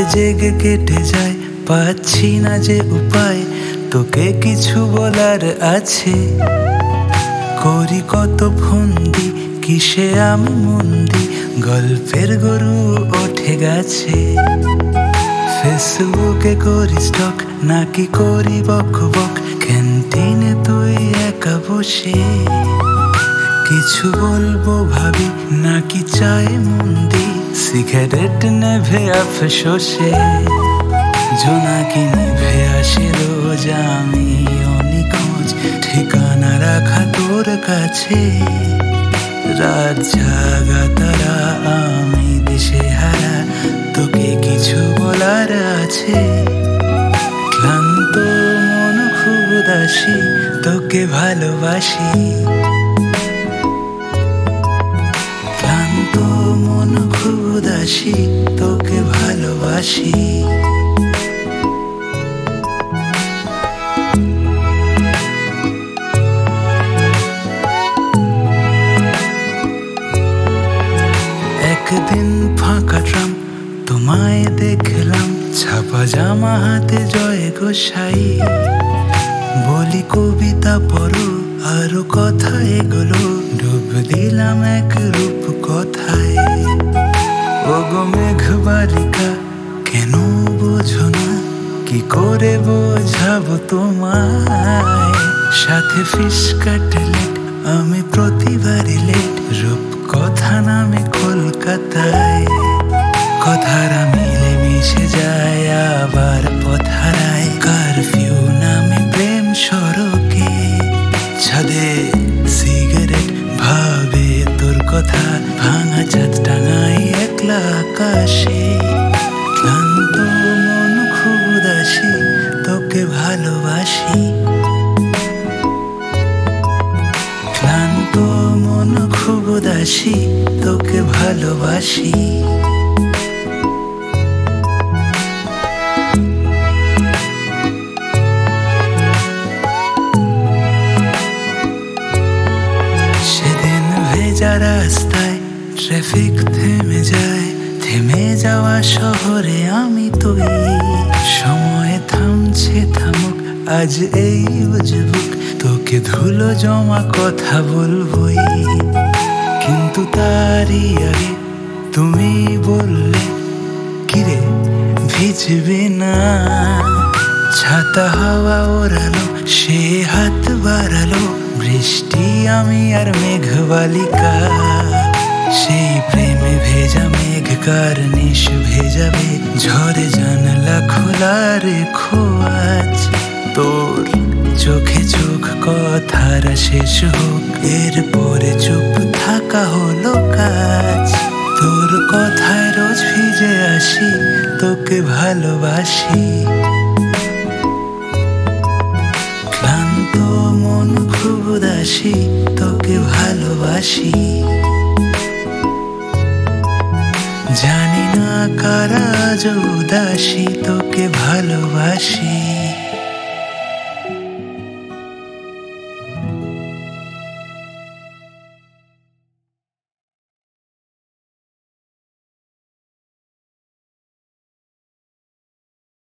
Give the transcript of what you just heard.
জেগে কেটে যায়, পাচ্ছি না যে উপায়, তোকে কিছু বলার আছে। করি কত ফন্দি, কিসে আমি মন্দি, গল্পের গরু ওঠে গেছে। ফেসবুকে করি স্টক, নাকি করি বক বক, ক্যান্টিনে তুই একা বসে। কিছু বলবো ভাবি, নাকি চাই মন্দি, সিগারেট নেভে আফসোসে। জোনাকি নিভে আসে রোজ, আমি অনিখোঁজ, ঠিকানা রাখা তোর কাছে। রাত জাগা তারা, আমি দিশে হারা, তোকে কিছু বলার আছে। ক্লান্ত মন খুব উদাসী, তোকে ভালোবাসি। ক্লান্ত মন খুব উদাসী, তোকে ভালোবাসি। একদিন ফাঁকা ট্রাম, তোমায় দেখলাম, ছাপা জামা হাতে জয় গোসাই। বলি কবিতা পড়ো, আরো কথা এগুলো, ডুব দিলাম এক রূপ কথায়। ওগো মেঘ বালিকা, কেন বোঝো না, কি করে বোঝাবো তোমায়। সাথে ফিশ কাটলেট, আমি প্রতিবারই লেট, রূপ কথা নামে কলকাতায়। কথারা মিলে মিশে যায়, আবার পথারায়। কারফিউ নামে প্রেম সড়কে, ছাদে সিগারেট ভাবে তোর কথা, ভাঙা চাঁদ টাঙাই একলা আকাশে। ক্লান্ত মন খুব উদাসী, তোকে ভালোবাসি। ক্লান্ত মন খুব উদাসী, তোকে ভালোবাসি। সেদিন ভেজা রাস্তায় ট্রাফিক থেমে যায়, থেমে যাওয়া শহরে আমি তুই। সময় থামছে থামুক, আজ এই বুঝবুক, তোকে ধুলো জমা কথা বলবই। কিন্তু তারই আগে তুমি বললে, কিরে ভিজবে না। ছাতা হাওয়া ওড়ালো, সে হাত বাড়ালো, বৃষ্টি আমি আর মেঘ বালিকা। সেই প্রেমে ভেজা মেঘ কার নিশ ভেজাবে, ঝড়ে জানলা খোলা রেখো আজ। তোর চোখে চোখ কথারা শেষ হোক, এরপরে চুপ থাকা হলো কাজ। তোর কথায় রোজ ভিজে আসি, তোকে ভালোবাসি। ক্লান্ত মন খুব উদাসী, তোকে ভালোবাসি। জানি না কারা আজ উদাসী, তোকে ভালোবাসি।